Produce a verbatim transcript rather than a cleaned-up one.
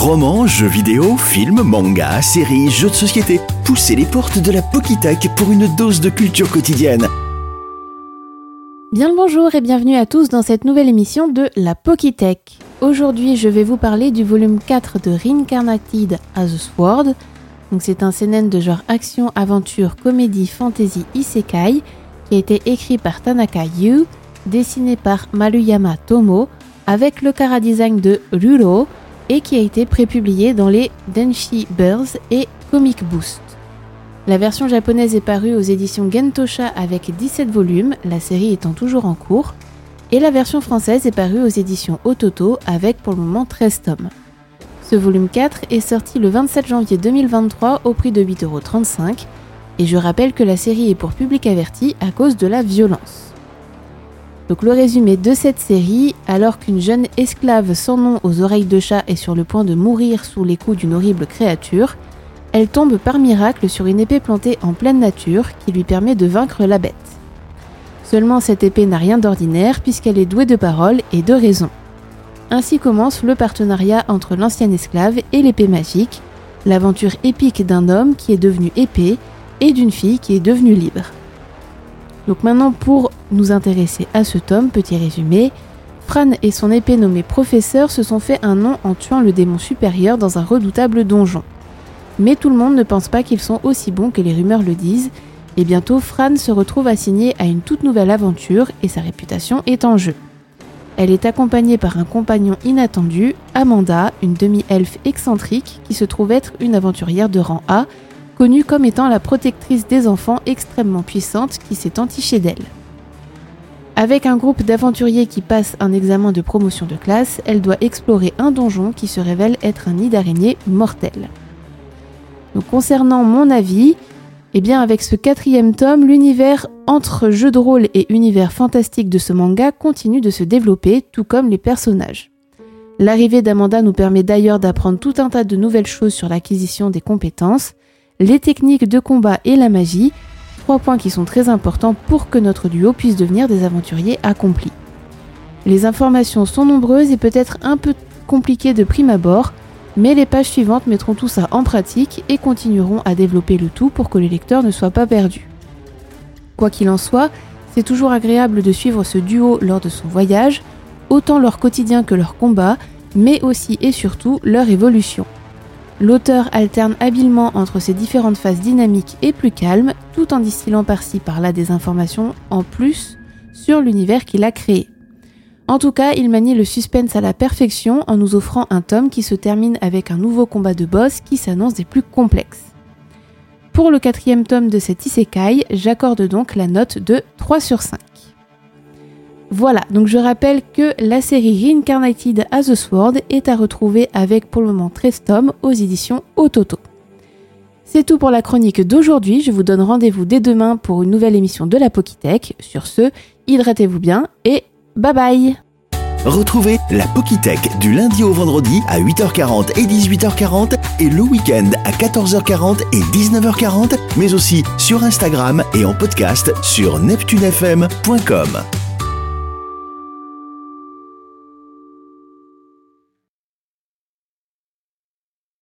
Romans, jeux vidéo, films, mangas, séries, jeux de société. Poussez les portes de la Pokitech pour une dose de culture quotidienne. Bien le bonjour et bienvenue à tous dans cette nouvelle émission de la Pokitech. Aujourd'hui, je vais vous parler du volume quatre de Reincarnated as a Sword. Donc c'est un seinen de genre action, aventure, comédie, fantasy, isekai qui a été écrit par Tanaka Yu, dessiné par Maruyama Tomo, avec le chara-design de Ruro et qui a été prépublié dans les Denshi Birds et Comic Boost. La version japonaise est parue aux éditions Gentosha avec dix-sept volumes, la série étant toujours en cours, et la version française est parue aux éditions Ototo avec pour le moment treize tomes. Ce volume quatre est sorti le vingt-sept janvier deux mille vingt-trois au prix de huit euros trente-cinq, et je rappelle que la série est pour public averti à cause de la violence. Donc le résumé de cette série, alors qu'une jeune esclave sans nom aux oreilles de chat est sur le point de mourir sous les coups d'une horrible créature, elle tombe par miracle sur une épée plantée en pleine nature qui lui permet de vaincre la bête. Seulement cette épée n'a rien d'ordinaire puisqu'elle est douée de parole et de raison. Ainsi commence le partenariat entre l'ancienne esclave et l'épée magique, l'aventure épique d'un homme qui est devenu épée et d'une fille qui est devenue libre. Donc maintenant pour nous intéresser à ce tome, petit résumé, Fran et son épée nommée Professeur se sont fait un nom en tuant le démon supérieur dans un redoutable donjon. Mais tout le monde ne pense pas qu'ils sont aussi bons que les rumeurs le disent, et bientôt Fran se retrouve assignée à une toute nouvelle aventure et sa réputation est en jeu. Elle est accompagnée par un compagnon inattendu, Amanda, une demi-elfe excentrique qui se trouve être une aventurière de rang A, connue comme étant la protectrice des enfants extrêmement puissante qui s'est entichée d'elle. Avec un groupe d'aventuriers qui passent un examen de promotion de classe, elle doit explorer un donjon qui se révèle être un nid d'araignée mortel. Donc concernant mon avis, eh bien avec ce quatrième tome, l'univers entre jeux de rôle et univers fantastique de ce manga continue de se développer, tout comme les personnages. L'arrivée d'Amanda nous permet d'ailleurs d'apprendre tout un tas de nouvelles choses sur l'acquisition des compétences, les techniques de combat et la magie, trois points qui sont très importants pour que notre duo puisse devenir des aventuriers accomplis. Les informations sont nombreuses et peut-être un peu compliquées de prime abord, mais les pages suivantes mettront tout ça en pratique et continueront à développer le tout pour que le lecteur ne soit pas perdu. Quoi qu'il en soit, c'est toujours agréable de suivre ce duo lors de son voyage, autant leur quotidien que leur combat, mais aussi et surtout leur évolution. L'auteur alterne habilement entre ces différentes phases dynamiques et plus calmes, tout en distillant par-ci par-là des informations en plus sur l'univers qu'il a créé. En tout cas, il manie le suspense à la perfection en nous offrant un tome qui se termine avec un nouveau combat de boss qui s'annonce des plus complexes. Pour le quatrième tome de cet isekai, j'accorde donc la note de trois sur cinq. Voilà, donc je rappelle que la série Reincarnated as a Sword est à retrouver avec pour le moment treize tomes aux éditions Ototo. C'est tout pour la chronique d'aujourd'hui, je vous donne rendez-vous dès demain pour une nouvelle émission de la Pokitech. Sur ce, hydratez-vous bien et bye bye. Retrouvez la Pokitech du lundi au vendredi à huit heures quarante et dix-huit heures quarante et le week-end à quatorze heures quarante et dix-neuf heures quarante, mais aussi sur Instagram et en podcast sur neptune f m point com.